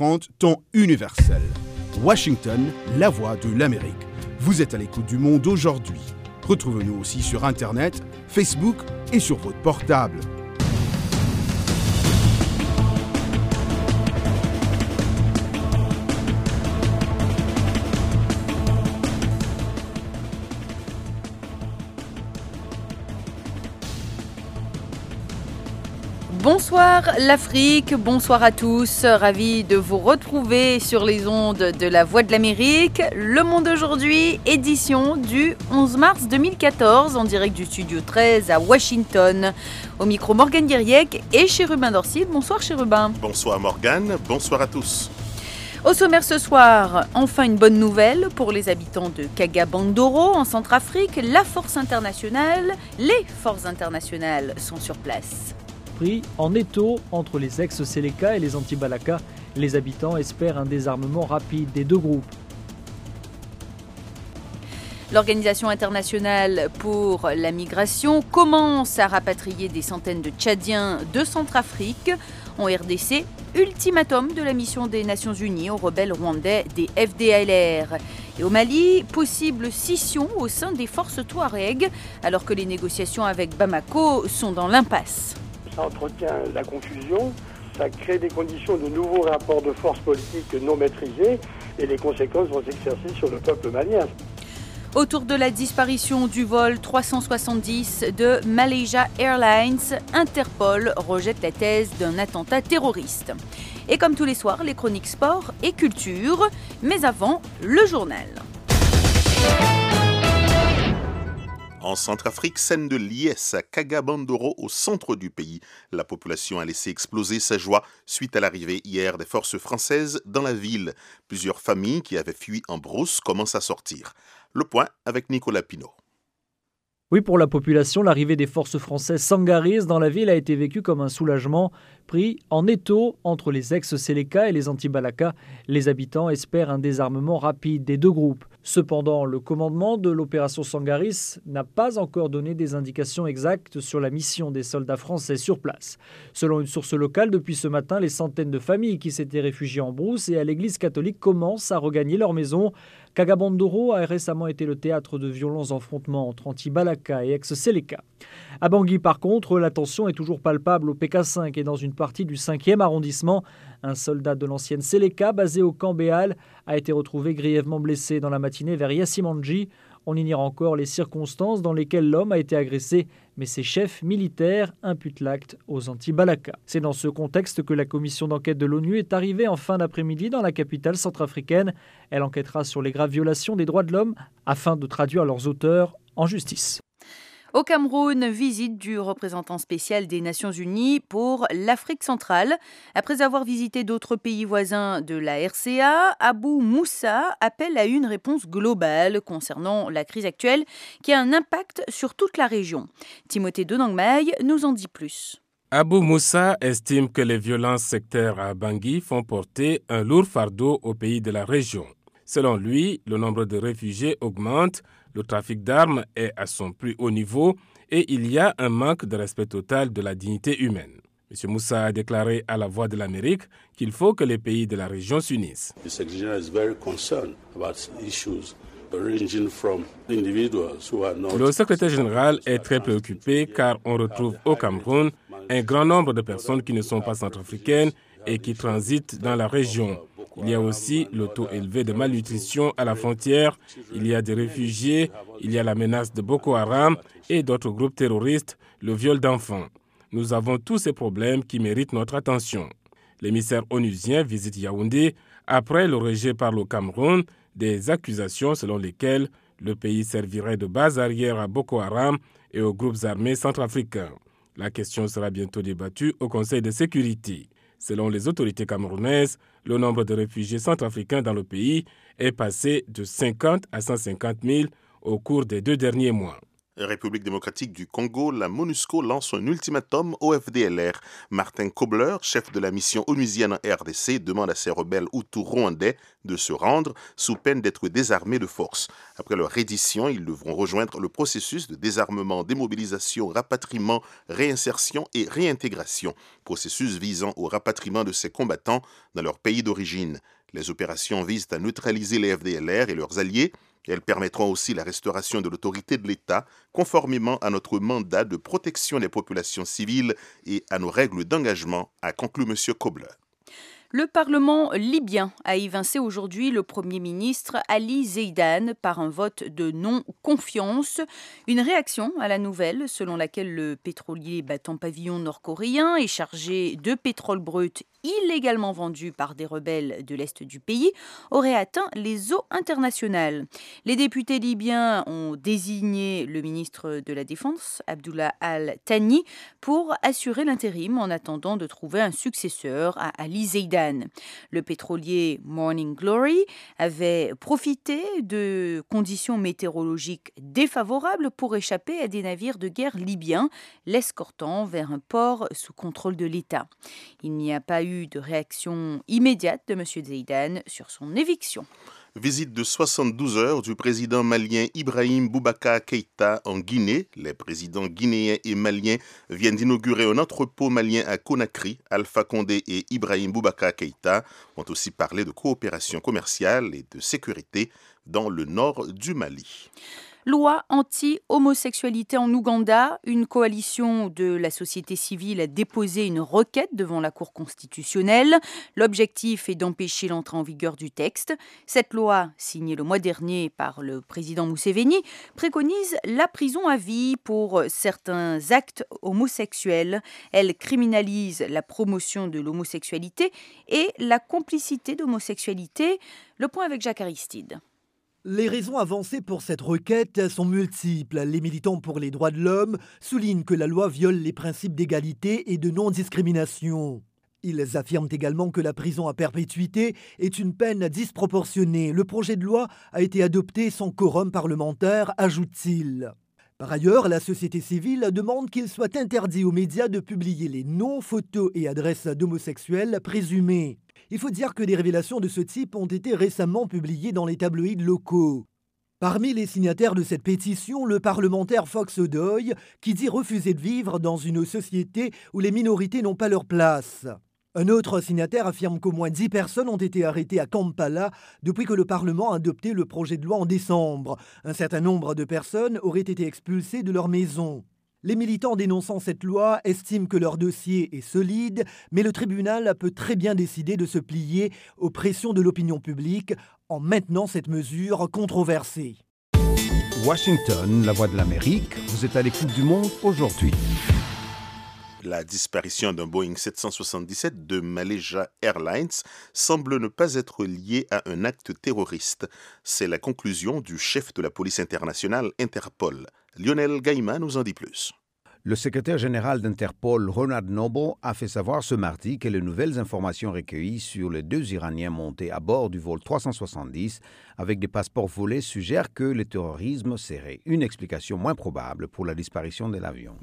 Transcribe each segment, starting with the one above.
18h30, temps universel. Washington, la voix de l'Amérique. Vous êtes à l'écoute du monde aujourd'hui. Retrouvez-nous aussi sur Internet, Facebook et sur votre portable. Bonsoir l'Afrique, bonsoir à tous, ravi de vous retrouver sur les ondes de la Voix de l'Amérique. Le Monde aujourd'hui, édition du 11 mars 2014, en direct du studio 13 à Washington. Au micro Morgane Guiriec et Chérubin Dorcide. Bonsoir Chérubin. Bonsoir Morgane, bonsoir à tous. Au sommaire ce soir, enfin une bonne nouvelle pour les habitants de Kaga-Bandoro en Centrafrique. Les forces internationales sont sur place. En étau entre les ex-Seleka et les anti-Balaka, les habitants espèrent un désarmement rapide des deux groupes. L'Organisation internationale pour la migration commence à rapatrier des centaines de Tchadiens de Centrafrique. En RDC, ultimatum de la mission des Nations Unies aux rebelles rwandais des FDLR. Et au Mali, possible scission au sein des forces Touareg, alors que les négociations avec Bamako sont dans l'impasse. Ça entretient la confusion, ça crée des conditions de nouveaux rapports de force politiques non maîtrisés et les conséquences vont s'exercer sur le peuple malien. Autour de la disparition du vol 370 de Malaysia Airlines, Interpol rejette la thèse d'un attentat terroriste. Et comme tous les soirs, les chroniques sport et culture, mais avant, le journal. En Centrafrique, scène de liesse à Kaga-Bandoro, au centre du pays. La population a laissé exploser sa joie suite à l'arrivée hier des forces françaises dans la ville. Plusieurs familles qui avaient fui en brousse commencent à sortir. Le point avec Nicolas Pinault. Oui, pour la population, l'arrivée des forces françaises sangaristes dans la ville a été vécue comme un soulagement. Pris en étau entre les ex-Seleka et les anti-Balaka, les habitants espèrent un désarmement rapide des deux groupes. Cependant, le commandement de l'opération Sangaris n'a pas encore donné des indications exactes sur la mission des soldats français sur place. Selon une source locale, depuis ce matin, les centaines de familles qui s'étaient réfugiées en brousse et à l'église catholique commencent à regagner leur maison. Kaga-Bandoro a récemment été le théâtre de violents affrontements entre anti-Balaka et ex-Seleka. À Bangui, par contre, la tension est toujours palpable au PK5 et dans une partie du 5e arrondissement. Un soldat de l'ancienne Seleka, basé au camp Béal, a été retrouvé grièvement blessé dans la matinée vers Yassimandji. On ignore encore les circonstances dans lesquelles l'homme a été agressé, mais ses chefs militaires imputent l'acte aux anti-Balaka. C'est dans ce contexte que la commission d'enquête de l'ONU est arrivée en fin d'après-midi dans la capitale centrafricaine. Elle enquêtera sur les graves violations des droits de l'homme afin de traduire leurs auteurs en justice. Au Cameroun, visite du représentant spécial des Nations Unies pour l'Afrique centrale. Après avoir visité d'autres pays voisins de la RCA, Abou Moussa appelle à une réponse globale concernant la crise actuelle qui a un impact sur toute la région. Timothée Donangmaï nous en dit plus. Abou Moussa estime que les violences sectaires à Bangui font porter un lourd fardeau aux pays de la région. Selon lui, le nombre de réfugiés augmente, le trafic d'armes est à son plus haut niveau et il y a un manque de respect total de la dignité humaine. M. Moussa a déclaré à la Voix de l'Amérique qu'il faut que les pays de la région s'unissent. Le secrétaire général est très préoccupé car on retrouve au Cameroun un grand nombre de personnes qui ne sont pas centrafricaines et qui transitent dans la région. Il y a aussi le taux élevé de malnutrition à la frontière, il y a des réfugiés, il y a la menace de Boko Haram et d'autres groupes terroristes, le viol d'enfants. Nous avons tous ces problèmes qui méritent notre attention. L'émissaire onusien visite Yaoundé après le rejet par le Cameroun des accusations selon lesquelles le pays servirait de base arrière à Boko Haram et aux groupes armés centrafricains. La question sera bientôt débattue au Conseil de sécurité. Selon les autorités camerounaises, le nombre de réfugiés centrafricains dans le pays est passé de 50 à 150 000 au cours des 2 derniers mois. République démocratique du Congo, la MONUSCO lance un ultimatum au FDLR. Martin Kobler, chef de la mission onusienne en RDC, demande à ses rebelles hutus rwandais de se rendre sous peine d'être désarmés de force. Après leur reddition, ils devront rejoindre le processus de désarmement, démobilisation, rapatriement, réinsertion et réintégration. Processus visant au rapatriement de ces combattants dans leur pays d'origine. Les opérations visent à neutraliser les FDLR et leurs alliés. Elles permettront aussi la restauration de l'autorité de l'État, conformément à notre mandat de protection des populations civiles et à nos règles d'engagement, a conclu M. Kobler. Le Parlement libyen a évincé aujourd'hui le Premier ministre Ali Zeidan par un vote de non-confiance. Une réaction à la nouvelle selon laquelle le pétrolier battant pavillon nord-coréen est chargé de pétrole brut illégalement vendu par des rebelles de l'Est du pays aurait atteint les eaux internationales. Les députés libyens ont désigné le ministre de la Défense, Abdullah Al-Thani, pour assurer l'intérim en attendant de trouver un successeur à Ali Zeidan. Le pétrolier Morning Glory avait profité de conditions météorologiques défavorables pour échapper à des navires de guerre libyens, l'escortant vers un port sous contrôle de l'État. Il n'y a pas eu de réaction immédiate de M. Zeidan sur son éviction. Visite de 72 heures du président malien Ibrahim Boubacar Keïta en Guinée. Les présidents guinéens et maliens viennent d'inaugurer un entrepôt malien à Conakry. Alpha Condé et Ibrahim Boubacar Keïta ont aussi parlé de coopération commerciale et de sécurité dans le nord du Mali. Loi anti-homosexualité en Ouganda. Une coalition de la société civile a déposé une requête devant la Cour constitutionnelle. L'objectif est d'empêcher l'entrée en vigueur du texte. Cette loi, signée le mois dernier par le président Museveni, préconise la prison à vie pour certains actes homosexuels. Elle criminalise la promotion de l'homosexualité et la complicité d'homosexualité. Le point avec Jacques Aristide. Les raisons avancées pour cette requête sont multiples. Les militants pour les droits de l'homme soulignent que la loi viole les principes d'égalité et de non-discrimination. Ils affirment également que la prison à perpétuité est une peine disproportionnée. Le projet de loi a été adopté sans quorum parlementaire, ajoute-t-il. Par ailleurs, la société civile demande qu'il soit interdit aux médias de publier les noms, photos et adresses d'homosexuels présumés. Il faut dire que des révélations de ce type ont été récemment publiées dans les tabloïds locaux. Parmi les signataires de cette pétition, le parlementaire Fox Odoy, qui dit refuser de vivre dans une société où les minorités n'ont pas leur place. Un autre signataire affirme qu'au moins 10 personnes ont été arrêtées à Kampala depuis que le Parlement a adopté le projet de loi en décembre. Un certain nombre de personnes auraient été expulsées de leur maison. Les militants dénonçant cette loi estiment que leur dossier est solide, mais le tribunal peut très bien décider de se plier aux pressions de l'opinion publique en maintenant cette mesure controversée. Washington, la voix de l'Amérique, vous êtes à l'écoute du monde aujourd'hui. La disparition d'un Boeing 777 de Malaysia Airlines semble ne pas être liée à un acte terroriste. C'est la conclusion du chef de la police internationale Interpol. Lionel Gaïma nous en dit plus. Le secrétaire général d'Interpol, Ronald Noble, a fait savoir ce mardi que les nouvelles informations recueillies sur les 2 Iraniens montés à bord du vol 370 avec des passeports volés suggèrent que le terrorisme serait une explication moins probable pour la disparition de l'avion.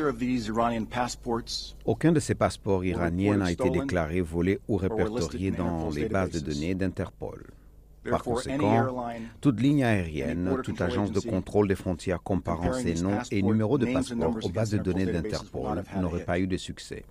Aucun de ces passeports iraniens n'a été déclaré volé ou répertorié dans les bases de données d'Interpol. Par conséquent, toute ligne aérienne, toute agence de contrôle des frontières comparant ces noms et numéros de passeport aux bases de données d'Interpol n'aurait pas eu de succès.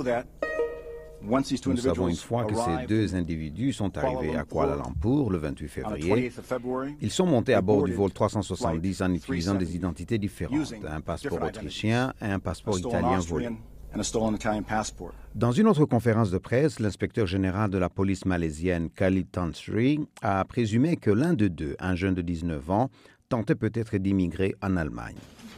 Nous savons une fois que ces 2 individus sont arrivés à Kuala Lumpur le 28 février, ils sont montés à bord du vol 370 en utilisant des identités différentes, un passeport autrichien et un passeport italien volé. Dans une autre conférence de presse, l'inspecteur général de la police malaisienne Khalid Tan Sri a présumé que l'un de deux, un jeune de 19 ans, tentait peut-être d'immigrer en Allemagne.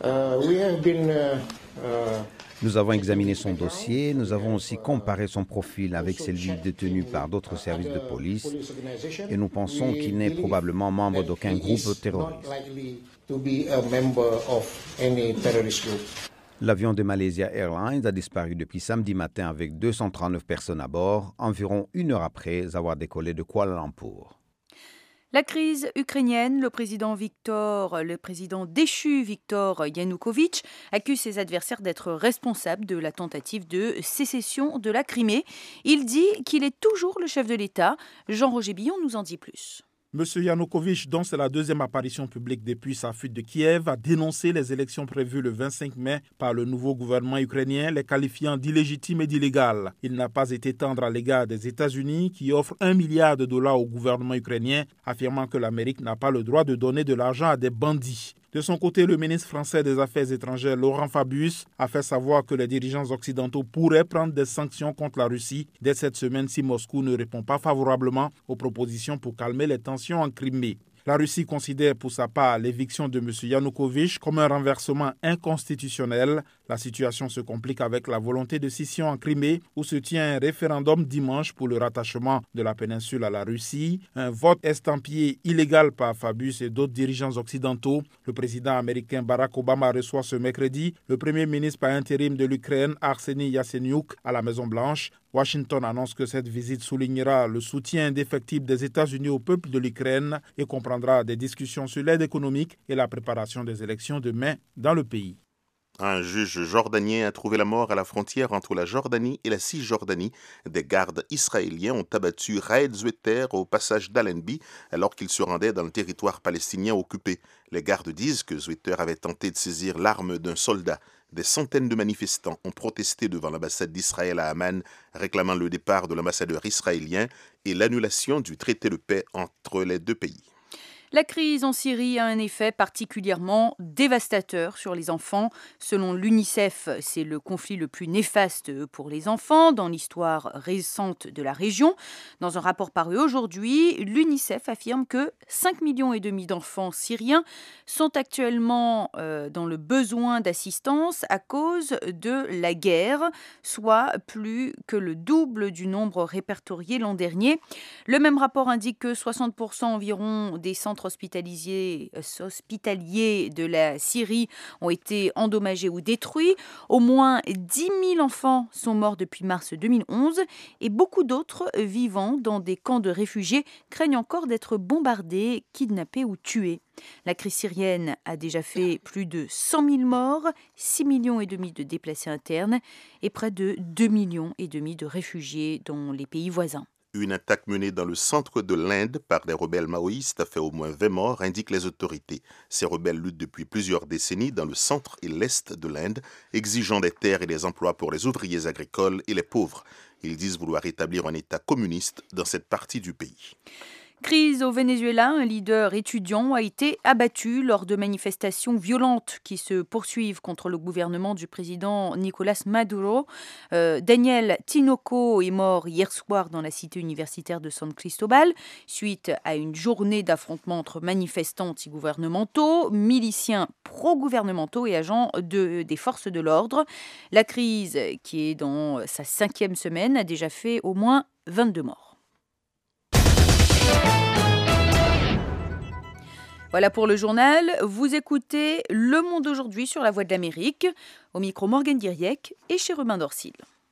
Nous avons examiné son dossier, nous avons aussi comparé son profil avec celui détenu par d'autres services de police et nous pensons qu'il n'est probablement membre d'aucun groupe terroriste. L'avion de Malaysia Airlines a disparu depuis samedi matin avec 239 personnes à bord, environ 1 heure après avoir décollé de Kuala Lumpur. La crise ukrainienne, le président déchu Viktor Yanukovych accuse ses adversaires d'être responsables de la tentative de sécession de la Crimée. Il dit qu'il est toujours le chef de l'État. Jean-Roger Billon nous en dit plus. M. Yanukovych, dont c'est la deuxième apparition publique depuis sa fuite de Kiev, a dénoncé les élections prévues le 25 mai par le nouveau gouvernement ukrainien, les qualifiant d'illégitimes et d'illégales. Il n'a pas été tendre à l'égard des États-Unis qui offrent $1 milliard au gouvernement ukrainien, affirmant que l'Amérique n'a pas le droit de donner de l'argent à des bandits. De son côté, le ministre français des Affaires étrangères, Laurent Fabius, a fait savoir que les dirigeants occidentaux pourraient prendre des sanctions contre la Russie dès cette semaine si Moscou ne répond pas favorablement aux propositions pour calmer les tensions en Crimée. La Russie considère pour sa part l'éviction de M. Yanukovych comme un renversement inconstitutionnel. La situation se complique avec la volonté de scission en Crimée où se tient un référendum dimanche pour le rattachement de la péninsule à la Russie. Un vote estampillé illégal par Fabius et d'autres dirigeants occidentaux. Le président américain Barack Obama reçoit ce mercredi le premier ministre par intérim de l'Ukraine, Arseniy Yatsenyuk, à la Maison-Blanche. Washington annonce que cette visite soulignera le soutien indéfectible des États-Unis au peuple de l'Ukraine et comprendra des discussions sur l'aide économique et la préparation des élections de mai dans le pays. Un juge jordanien a trouvé la mort à la frontière entre la Jordanie et la Cisjordanie. Des gardes israéliens ont abattu Raed Zweter au passage d'Allenby alors qu'il se rendait dans le territoire palestinien occupé. Les gardes disent que Zweter avait tenté de saisir l'arme d'un soldat. Des centaines de manifestants ont protesté devant l'ambassade d'Israël à Amman, réclamant le départ de l'ambassadeur israélien et l'annulation du traité de paix entre les deux pays. La crise en Syrie a un effet particulièrement dévastateur sur les enfants. Selon l'UNICEF, c'est le conflit le plus néfaste pour les enfants dans l'histoire récente de la région. Dans un rapport paru aujourd'hui, l'UNICEF affirme que 5,5 millions d'enfants syriens sont actuellement dans le besoin d'assistance à cause de la guerre, soit plus que le double du nombre répertorié l'an dernier. Le même rapport indique que 60% environ des centres hospitaliers de la Syrie ont été endommagés ou détruits. Au moins 10 000 enfants sont morts depuis mars 2011 et beaucoup d'autres vivant dans des camps de réfugiés craignent encore d'être bombardés, kidnappés ou tués. La crise syrienne a déjà fait plus de 100 000 morts, 6,5 millions de déplacés internes et près de 2,5 millions de réfugiés dans les pays voisins. Une attaque menée dans le centre de l'Inde par des rebelles maoïstes a fait au moins 20 morts, indiquent les autorités. Ces rebelles luttent depuis plusieurs décennies dans le centre et l'est de l'Inde, exigeant des terres et des emplois pour les ouvriers agricoles et les pauvres. Ils disent vouloir établir un État communiste dans cette partie du pays. Crise au Venezuela, un leader étudiant a été abattu lors de manifestations violentes qui se poursuivent contre le gouvernement du président Nicolás Maduro. Daniel Tinoco est mort hier soir dans la cité universitaire de San Cristobal, suite à une journée d'affrontements entre manifestants anti-gouvernementaux, miliciens pro-gouvernementaux et agents des forces de l'ordre. La crise, qui est dans sa 5e semaine, a déjà fait au moins 22 morts. Voilà pour le journal. Vous écoutez Le Monde aujourd'hui sur La Voix de l'Amérique. Au micro, Morgane Diriec et chez Robin Dorsil.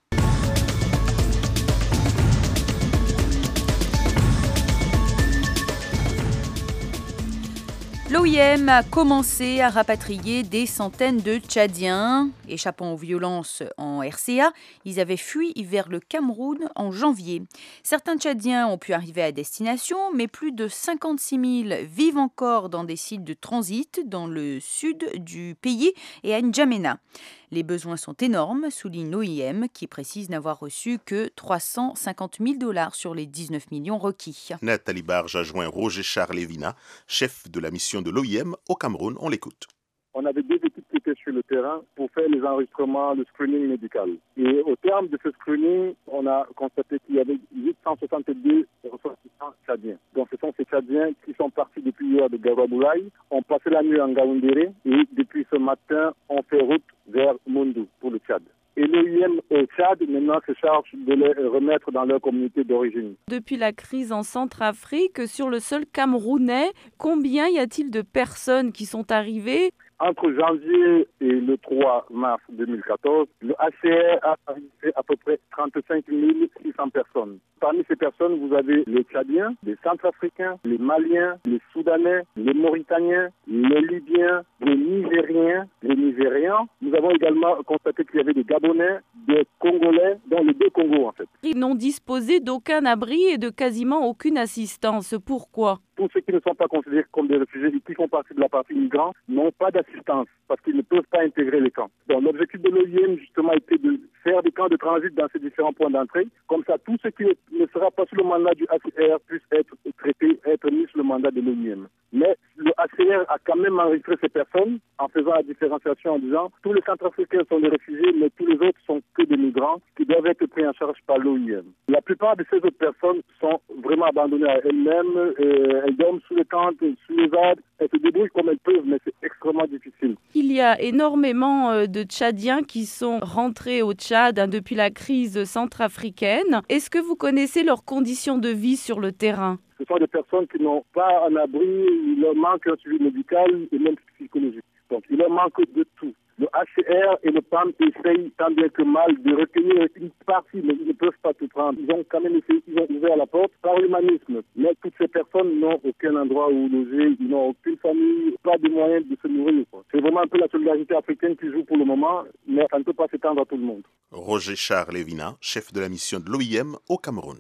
L'OIM a commencé à rapatrier des centaines de Tchadiens. Échappant aux violences en RCA, ils avaient fui vers le Cameroun en janvier. Certains Tchadiens ont pu arriver à destination, mais plus de 56 000 vivent encore dans des sites de transit dans le sud du pays et à N'Djamena. Les besoins sont énormes, souligne l'OIM, qui précise n'avoir reçu que $350 000 sur les 19 millions requis. Nathalie Barge a joint Roger Charles-Lévina, chef de la mission de l'OIM au Cameroun. On l'écoute. On avait 2 équipes qui étaient sur le terrain pour faire les enregistrements, le screening médical. Et au terme de ce screening, on a constaté qu'il y avait 862 ressortissants tchadiens. Donc ce sont ces Tchadiens qui sont partis depuis hier de Gawamoulaye, ont passé la nuit en Gaoundéré et depuis ce matin, on fait route vers Mondou pour le Tchad. Et l'OIM au Tchad, maintenant, se charge de les remettre dans leur communauté d'origine. Depuis la crise en Centrafrique, sur le sol camerounais, combien y a-t-il de personnes qui sont arrivées ? Entre janvier et le 3 mars 2014, le HCR a arrivé à peu près 35 600 personnes. Parmi ces personnes, vous avez les Tchadiens, les Centrafricains, les Maliens, les Soudanais, les Mauritaniens, les Libyens, les Nigériens, les Nigérians. Nous avons également constaté qu'il y avait des Gabonais, des Congolais, dont les deux Congos en fait. Ils n'ont disposé d'aucun abri et de quasiment aucune assistance. Pourquoi ? Tous ceux qui ne sont pas considérés comme des réfugiés et qui font partie de la partie migrants n'ont pas d'assistance parce qu'ils ne peuvent pas intégrer les camps. Donc l'objectif de l'OIM justement était de faire des camps de transit dans ces différents points d'entrée. Comme ça, tout ce qui ne sera pas sous le mandat du HCR puisse être traité, être mis sous le mandat de l'OIM. Mais le HCR a quand même enregistré ces personnes en faisant la différenciation en disant tous les Centrafricains sont des réfugiés, mais tous les autres sont que des migrants qui doivent être pris en charge par l'OIM. La plupart de ces autres personnes sont vraiment abandonnées à elles-mêmes. Elles dorment sous les tentes, sous les arbres. Elles se débrouillent comme elles peuvent, mais c'est extrêmement difficile. Il y a énormément de Tchadiens qui sont rentrés au Tchad depuis la crise centrafricaine. Est-ce que vous connaissez leurs conditions de vie sur le terrain ? Ce sont des personnes qui n'ont pas un abri, il leur manque un suivi médical et même psychologique. Donc il leur manque de tout. Le HCR et le PAM essayent tant bien que mal de recueillir une partie, mais ils ne peuvent pas tout prendre. Ils ont quand même essayé, ils ont ouvert la porte par humanisme. Mais toutes ces personnes n'ont aucun endroit où loger, ils n'ont aucune famille, pas de moyens de se nourrir. C'est vraiment un peu la solidarité africaine qui joue pour le moment, mais ça ne peut pas s'étendre à tout le monde. Roger Charles Lévina, chef de la mission de l'OIM au Cameroun.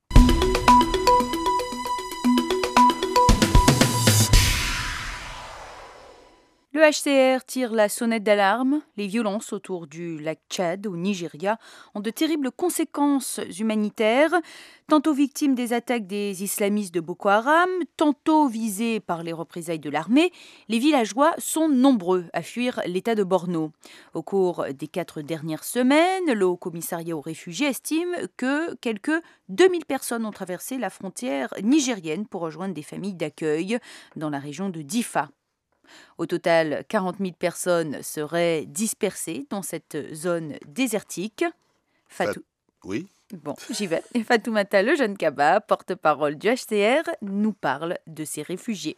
Le HCR tire la sonnette d'alarme. Les violences autour du lac Tchad, au Nigeria, ont de terribles conséquences humanitaires, tantôt victimes des attaques des islamistes de Boko Haram, tantôt visés par les représailles de l'armée. Les villageois sont nombreux à fuir l'état de Borno. Au cours des 4 dernières semaines, le Haut Commissariat aux réfugiés estime que quelques 2000 personnes ont traversé la frontière nigérienne pour rejoindre des familles d'accueil dans la région de Difa. Au total, 40 000 personnes seraient dispersées dans cette zone désertique. Oui. Bon, j'y vais. Fatoumata Lejeune-Kaba, porte-parole du HCR, nous parle de ces réfugiés.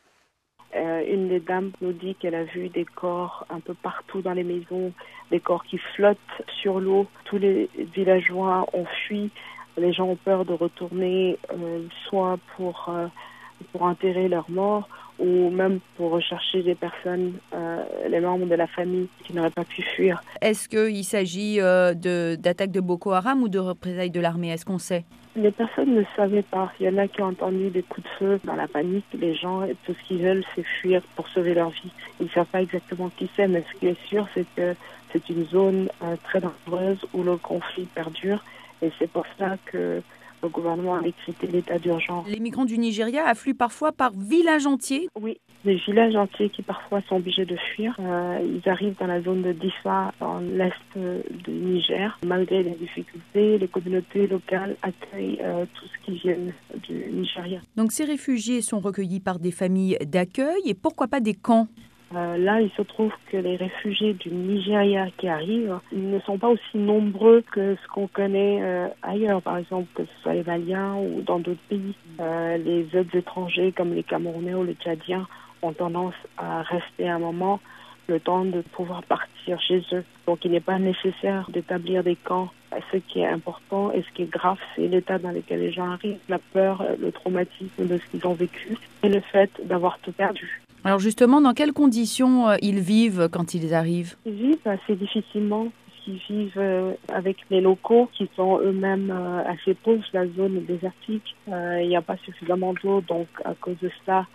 Une des dames nous dit qu'elle a vu des corps un peu partout dans les maisons, des corps qui flottent sur l'eau. Tous les villageois ont fui. Les gens ont peur de retourner, soit pour enterrer leurs morts, ou même pour rechercher des personnes, les membres de la famille qui n'auraient pas pu fuir. Est-ce qu'il s'agit d'attaques de Boko Haram ou de représailles de l'armée ? Est-ce qu'on sait ? Les personnes ne savaient pas. Il y en a qui ont entendu des coups de feu dans la panique. Les gens, tout ce qu'ils veulent, c'est fuir pour sauver leur vie. Ils ne savent pas exactement qui c'est, mais ce qui est sûr, c'est que c'est une zone très dangereuse où le conflit perdure. Et c'est pour ça que le gouvernement a décrété l'état d'urgence. Les migrants du Nigeria affluent parfois par village entier ? Oui, des villages entiers qui parfois sont obligés de fuir. Ils arrivent dans la zone de Difa, dans l'est du Niger. Malgré les difficultés, les communautés locales accueillent tout ce qui vient du Nigeria. Donc ces réfugiés sont recueillis par des familles d'accueil et pourquoi pas des camps ? Là, il se trouve que les réfugiés du Nigeria qui arrivent ne sont pas aussi nombreux que ce qu'on connaît ailleurs, par exemple, que ce soit les Maliens ou dans d'autres pays. Les autres étrangers, comme les Camerounais ou les Tchadiens, ont tendance à rester un moment, le temps de pouvoir partir chez eux. Donc, il n'est pas nécessaire d'établir des camps. Ce qui est important et ce qui est grave, c'est l'état dans lequel les gens arrivent, la peur, le traumatisme de ce qu'ils ont vécu et le fait d'avoir tout perdu. Alors justement, dans quelles conditions ils vivent quand ils arrivent ? Ils vivent assez difficilement. Ils vivent avec les locaux qui sont eux-mêmes assez pauvres. La zone est désertique. Il n'y a pas suffisamment d'eau, donc à cause de ça,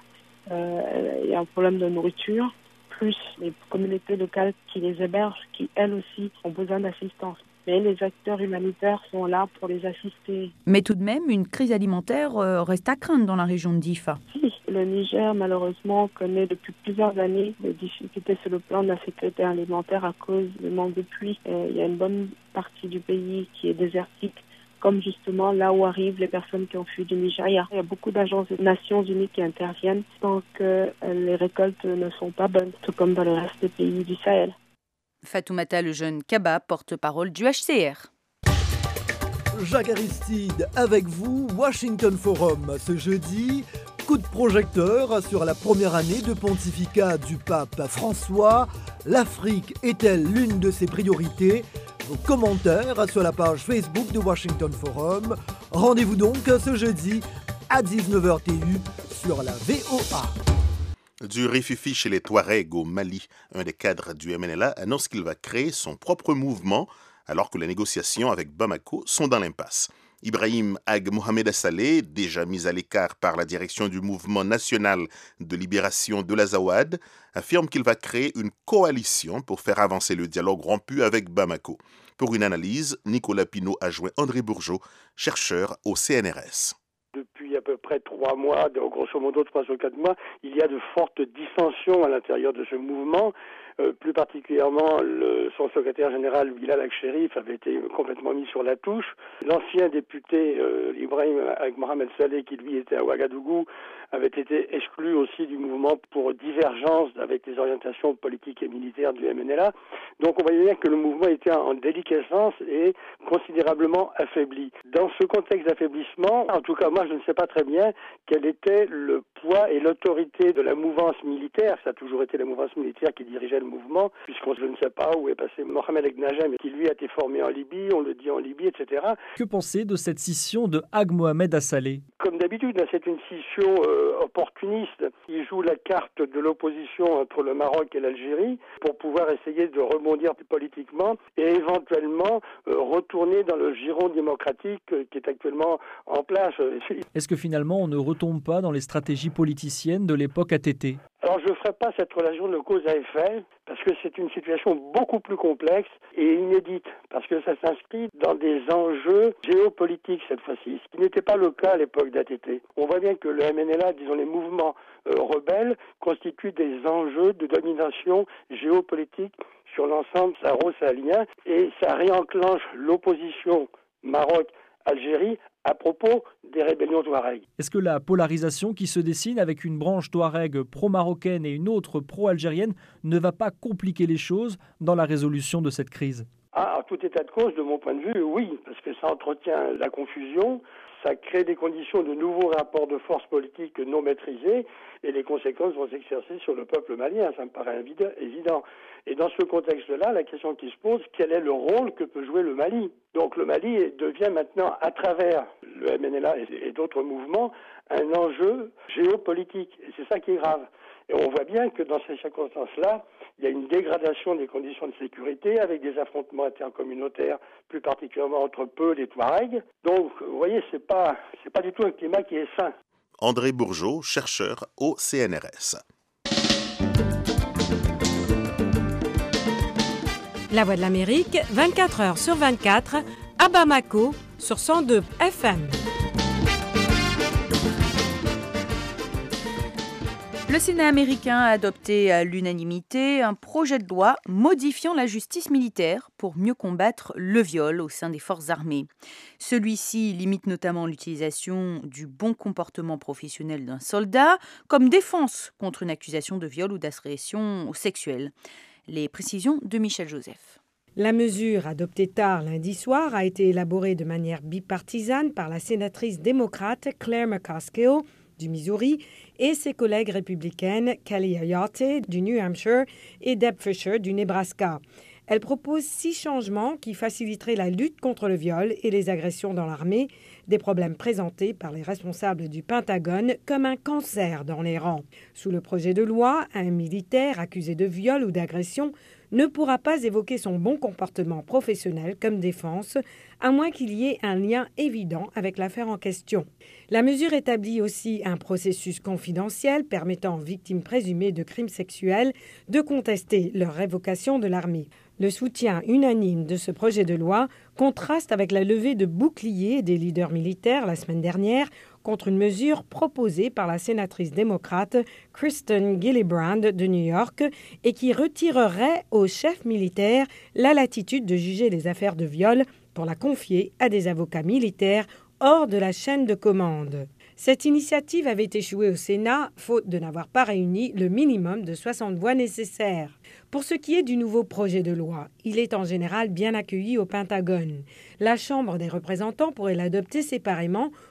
il y a un problème de nourriture. Plus les communautés locales qui les hébergent, qui elles aussi ont besoin d'assistance. Mais les acteurs humanitaires sont là pour les assister. Mais tout de même, une crise alimentaire reste à craindre dans la région de Difa. Si, le Niger, malheureusement, connaît depuis plusieurs années des difficultés sur le plan de la sécurité alimentaire à cause du manque de pluie. Il y a une bonne partie du pays qui est désertique, comme justement là où arrivent les personnes qui ont fui du Nigeria. Il y a beaucoup d'agences des Nations Unies qui interviennent tant que les récoltes ne sont pas bonnes, tout comme dans le reste des pays du Sahel. Fatoumata Lejeune-Kaba, porte-parole du HCR. Jacques Aristide, avec vous, Washington Forum. Ce jeudi, Coup de projecteur sur la première année de pontificat du pape François. L'Afrique est-elle l'une de ses priorités ? Vos commentaires sur la page Facebook de Washington Forum. Rendez-vous donc ce jeudi à 19h TU sur la VOA. Du rififi chez les Touaregs au Mali, un des cadres du MNLA annonce qu'il va créer son propre mouvement alors que les négociations avec Bamako sont dans l'impasse. Ibrahim Ag Mohamed Assaleh, déjà mis à l'écart par la direction du mouvement national de libération de l'Azawad, affirme qu'il va créer une coalition pour faire avancer le dialogue rompu avec Bamako. Pour une analyse, Nicolas Pinault a joint André Bourgeot, chercheur au CNRS. Depuis à peu près 3 mois, grosso modo 3 ou 4 mois, il y a de fortes dissensions à l'intérieur de ce mouvement. Plus particulièrement, son secrétaire général, Bilal Al-Sherif, avait été complètement mis sur la touche. L'ancien député Ibrahim Ag Mohamed Saleh, qui lui était à Ouagadougou, avait été exclu aussi du mouvement pour divergence avec les orientations politiques et militaires du MNLA. Donc on voyait bien que le mouvement était en déliquescence et considérablement affaibli. Dans ce contexte d'affaiblissement, en tout cas moi je ne sais pas très bien quel était le poids et l'autorité de la mouvance militaire. Ça a toujours été la mouvance militaire qui dirigeait le mouvement, puisqu'on je ne sait pas où est passé Mohamed Ag Najem, qui lui a été formé en Libye, on le dit en Libye, etc. Que pensez de cette scission de Ag Mohamed Assaleh ? Comme d'habitude, c'est une scission opportuniste. Il joue la carte de l'opposition entre le Maroc et l'Algérie pour pouvoir essayer de rebondir politiquement et éventuellement retourner dans le giron démocratique qui est actuellement en place. Est-ce que finalement on ne retombe pas dans les stratégies politiciennes de l'époque ATT ? Alors je ne ferai pas cette relation de cause à effet parce que c'est une situation beaucoup plus complexe et inédite parce que ça s'inscrit dans des enjeux géopolitiques cette fois-ci, ce qui n'était pas le cas à l'époque d'ATT. On voit bien que le MNLA, disons les mouvements rebelles, constituent des enjeux de domination géopolitique sur l'ensemble saharo-sahalien et ça réenclenche l'opposition Maroc-Algérie à propos des rébellions touaregs. Est-ce que la polarisation qui se dessine avec une branche touareg pro-marocaine et une autre pro-algérienne ne va pas compliquer les choses dans la résolution de cette crise ? En tout état de cause, de mon point de vue, oui, parce que ça entretient la confusion, ça crée des conditions de nouveaux rapports de force politiques non maîtrisés et les conséquences vont s'exercer sur le peuple malien, ça me paraît évident. Et dans ce contexte-là, la question qui se pose, quel est le rôle que peut jouer le Mali ? Donc le Mali devient maintenant, à travers le MNLA et d'autres mouvements, un enjeu géopolitique. Et c'est ça qui est grave. Et on voit bien que dans ces circonstances-là, il y a une dégradation des conditions de sécurité avec des affrontements intercommunautaires, plus particulièrement entre Peuls et Touaregs. Donc, vous voyez, c'est pas du tout un climat qui est sain. André Bourgeot, chercheur au CNRS. La Voix de l'Amérique, 24 heures sur 24, à Bamako, sur 102 FM. Le Sénat américain a adopté à l'unanimité un projet de loi modifiant la justice militaire pour mieux combattre le viol au sein des forces armées. Celui-ci limite notamment l'utilisation du bon comportement professionnel d'un soldat comme défense contre une accusation de viol ou d'agression sexuelle. Les précisions de Michel Joseph. La mesure, adoptée tard lundi soir, a été élaborée de manière bipartisane par la sénatrice démocrate Claire McCaskill du Missouri et ses collègues républicaines Kelly Ayotte du New Hampshire et Deb Fischer du Nebraska. Elle propose 6 changements qui faciliteraient la lutte contre le viol et les agressions dans l'armée, des problèmes présentés par les responsables du Pentagone comme un cancer dans les rangs. Sous le projet de loi, un militaire accusé de viol ou d'agression ne pourra pas évoquer son bon comportement professionnel comme défense, à moins qu'il y ait un lien évident avec l'affaire en question. La mesure établit aussi un processus confidentiel permettant aux victimes présumées de crimes sexuels de contester leur révocation de l'armée. Le soutien unanime de ce projet de loi contraste avec la levée de boucliers des leaders militaires la semaine dernière contre une mesure proposée par la sénatrice démocrate Kristen Gillibrand de New York et qui retirerait aux chefs militaires la latitude de juger les affaires de viol pour la confier à des avocats militaires hors de la chaîne de commande. Cette initiative avait échoué au Sénat, faute de n'avoir pas réuni le minimum de 60 voix nécessaires. Pour ce qui est du nouveau projet de loi, il est en général bien accueilli au Pentagone. La Chambre des représentants pourrait l'adopter séparément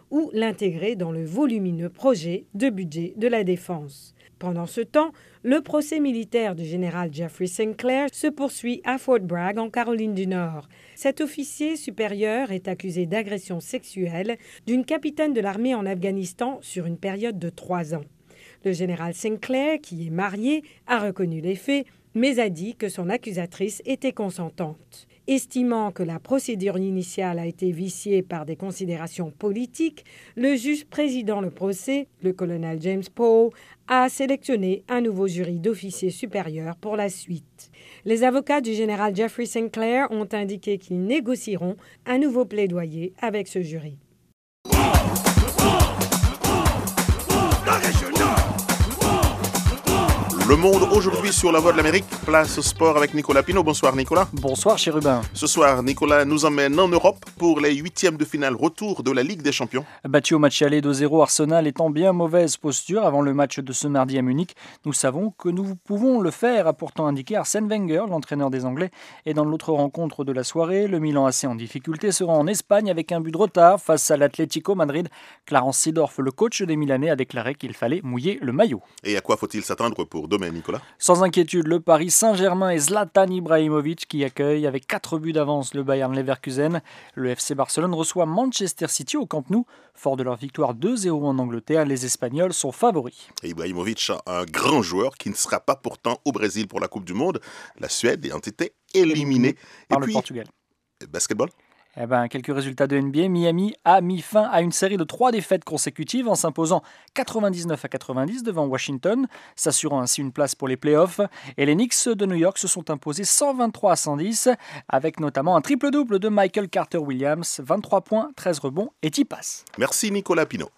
ou l'intégrer dans le volumineux projet de budget de la défense. Pendant ce temps, le procès militaire du général Jeffrey Sinclair se poursuit à Fort Bragg, en Caroline du Nord. Cet officier supérieur est accusé d'agression sexuelle d'une capitaine de l'armée en Afghanistan sur une période de 3 ans. Le général Sinclair, qui est marié, a reconnu les faits, mais a dit que son accusatrice était consentante. Estimant que la procédure initiale a été viciée par des considérations politiques, le juge présidant le procès, le colonel James Poe, a sélectionné un nouveau jury d'officiers supérieurs pour la suite. Les avocats du général Jeffrey Sinclair ont indiqué qu'ils négocieront un nouveau plaidoyer avec ce jury. Le monde aujourd'hui sur la voie de l'Amérique, place au sport avec Nicolas Pinault. Bonsoir Nicolas. Bonsoir Chérubin. Ce soir, Nicolas nous emmène en Europe pour les 8e de finale retour de la Ligue des Champions. Battu au match aller 2-0, Arsenal est en bien mauvaise posture avant le match de ce mardi à Munich. Nous savons que nous pouvons le faire, a pourtant indiqué Arsène Wenger, l'entraîneur des Anglais. Et dans l'autre rencontre de la soirée, le Milan AC en difficulté sera en Espagne avec un but de retard face à l'Atlético Madrid. Clarence Seedorf, le coach des Milanais, a déclaré qu'il fallait mouiller le maillot. Et à quoi faut-il s'attendre pour demain, Nicolas? Sans inquiétude, le Paris Saint-Germain et Zlatan Ibrahimovic qui accueillent avec 4 buts d'avance le Bayern Leverkusen. Le FC Barcelone reçoit Manchester City au Camp Nou. Fort de leur victoire 2-0 en Angleterre, les Espagnols sont favoris. Et Ibrahimovic, un grand joueur qui ne sera pas pourtant au Brésil pour la Coupe du Monde. La Suède ayant été éliminée. Par le Portugal. Basketball? Quelques résultats de NBA. Miami a mis fin à une série de 3 défaites consécutives en s'imposant 99-90 devant Washington, s'assurant ainsi une place pour les playoffs. Et les Knicks de New York se sont imposés 123-110 avec notamment un triple-double de Michael Carter-Williams, 23 points, 13 rebonds et 10 passes. Merci Nicolas Pinault.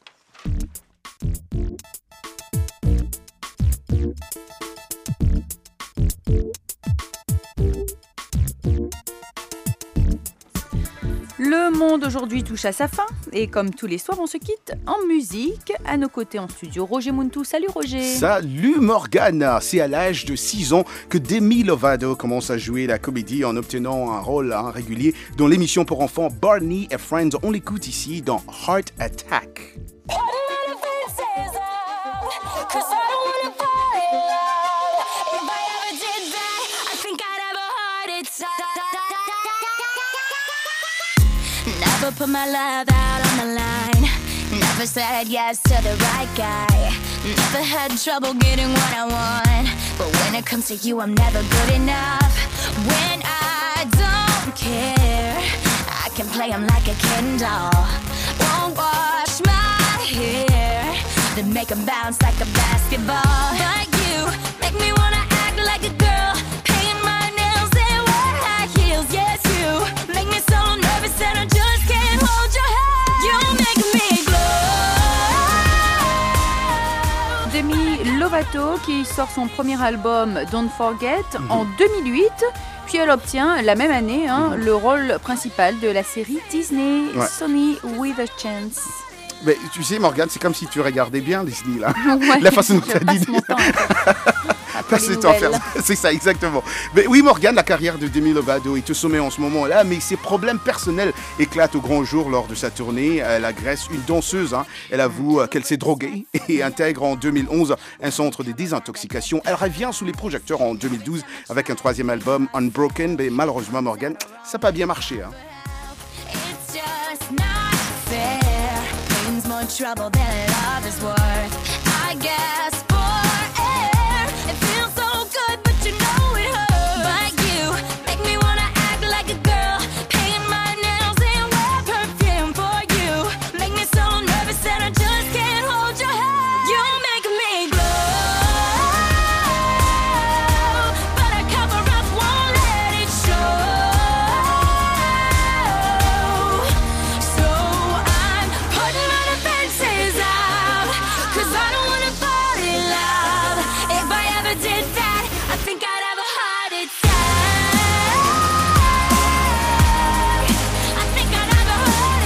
Le monde aujourd'hui touche à sa fin et comme tous les soirs, on se quitte en musique. À nos côtés en studio, Roger Muntu. Salut Roger. Salut Morgana. C'est à l'âge de 6 ans que Demi Lovato commence à jouer la comédie en obtenant un rôle régulier dans l'émission pour enfants Barney and Friends. On l'écoute ici dans Heart Attack. Never put my love out on the line. Never said yes to the right guy. Never had trouble getting what I want. But when it comes to you, I'm never good enough. When I don't care, I can play him like a Ken doll. Won't wash my hair, then make him bounce like a basketball. But you make me wanna act like a girl, paint my nails and wear high heels. Yes, you make me so nervous and I just can't hold your hand. You make me glow. Demi Lovato qui sort son premier album Don't Forget en 2008. Puis elle obtient la même année le rôle principal de la série Disney Sonny with a Chance. Mais tu sais, Morgane, c'est comme si tu regardais bien Disney, là. La façon dont tu as dit. C'est ça, exactement. Mais oui, Morgane, la carrière de Demi Lovato est au sommet en ce moment-là, mais ses problèmes personnels éclatent au grand jour lors de sa tournée. Elle agresse une danseuse. Elle avoue qu'elle s'est droguée et intègre en 2011 un centre de désintoxication. Elle revient sous les projecteurs en 2012 avec un 3e album, Unbroken. Mais malheureusement, Morgane, ça n'a pas bien marché. More trouble than love is worth. I guess for air, it feels so good, but you know it hurts. But you make me wanna act like a girl, paint my nails and wear perfume. For you, make me so nervous that I just can't hold your hand. You make me glow, but I cover up, won't let it show. So I'm putting my defenses out, 'cause I don't wanna fall in love. If I ever did that, I think I'd have a heart attack. I think I'd have a heart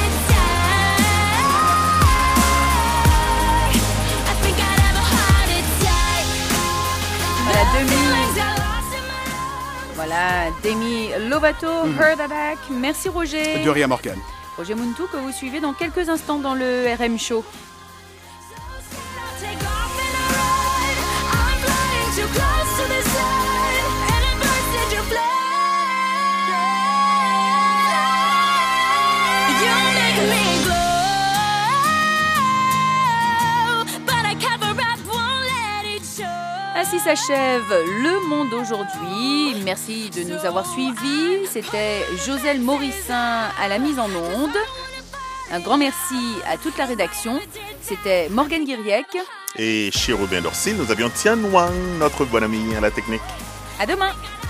attack. I think I'd have a heart attack. Voilà, Demi Lovato, Heart Attack. Merci Roger. De rien, Morgane. Roger Muntou que vous suivez dans quelques instants dans le RM Show. Ainsi s'achève Le Monde aujourd'hui. Merci de nous avoir suivis. C'était Joselle Morissin à la mise en onde. Un grand merci à toute la rédaction. C'était Morgane Guiriec. Et chez Robin Dorcel, nous avions Tian Wang, notre bon ami à la technique. À demain.